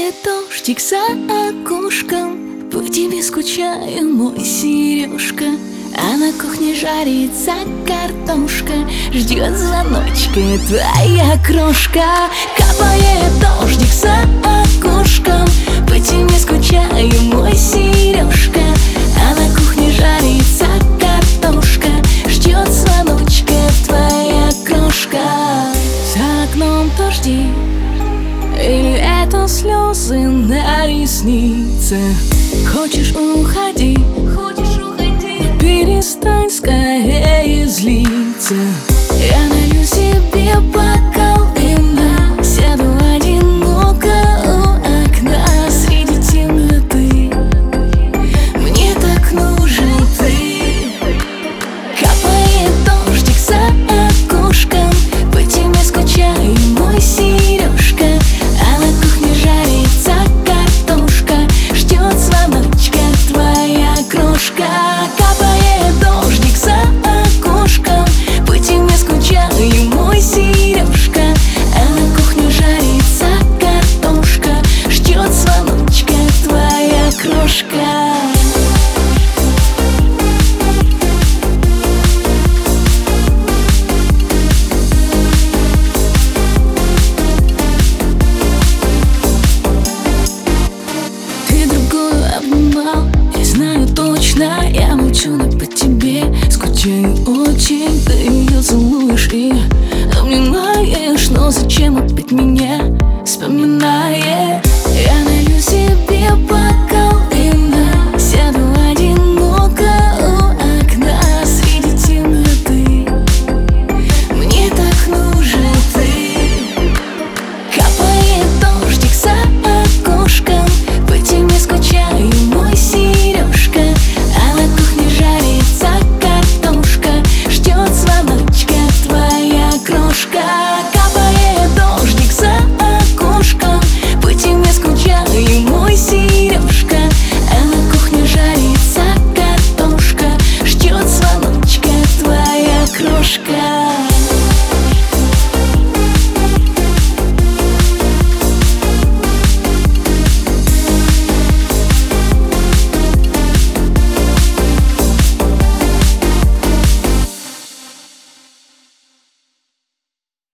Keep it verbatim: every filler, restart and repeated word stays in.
Капает дождик за окошком, по тебе скучаю, мой Сережка. А на кухне жарится картошка, ждет звоночка твоя крошка. Капает дождик за окошком, по тебе скучаю, мой Сережка. А на кухне жарится картошка, ждет звоночка твоя крошка. За окном дожди, или это слезы на ресницах? Хочешь уходи, хочешь уходи, но перестань скорее злиться. Я налью себе пока